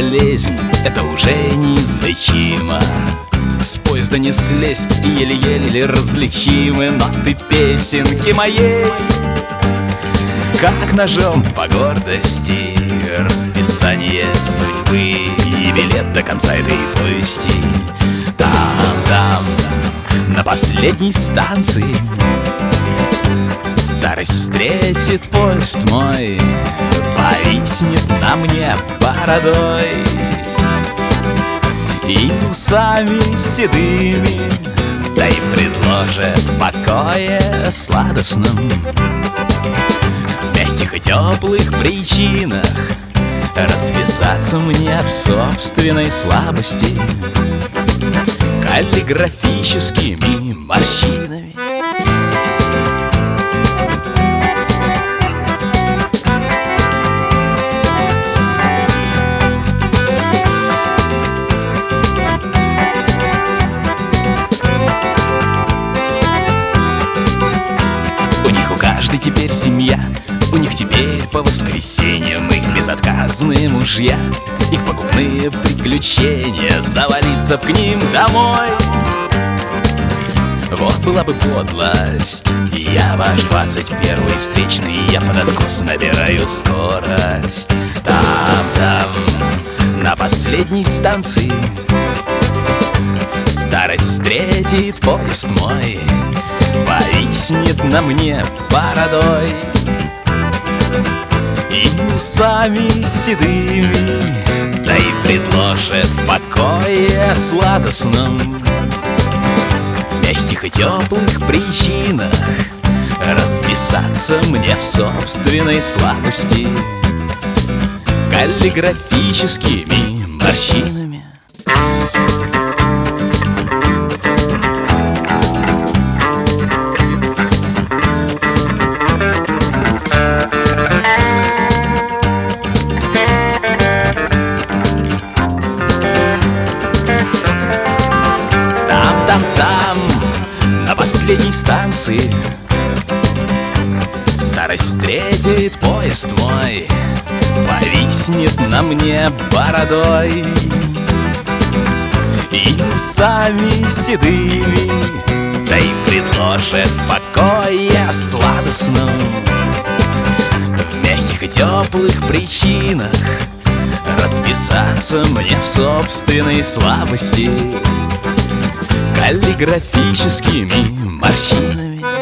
болезнь, это уже неизлечимо. С поезда не слезть и еле-еле различимы ноты песенки моей. Как ножом по гордости расписание судьбы и билет до конца этой повести. Там, на последней станции старость встретит поезд мой, повиснет на мне бородой и усами седыми, да и предложит в покое сладостном, в мягких и теплых причинах расписаться мне в собственной слабости каллиграфическими морщинами. Каждый теперь семья, у них теперь по воскресеньям их безотказные мужья, их погубные приключения, завалиться б к ним домой. Вот была бы подлость, я ваш 21-й встречный, я под откос набираю скорость. Там, на последней станции старость встретит поезд мой, повиснет на мне бородой и усами седыми, да и предложит в покое сладостном, в мягких и теплых причинах расписаться мне в собственной слабости каллиграфическими морщинами. Там, на последней станции старость встретит поезд мой, повиснет на мне бородой и усами седыми, да и предложит в покое сладостном, в мягких и теплых причинах расписаться мне в собственной слабости каллиграфическими морщинами.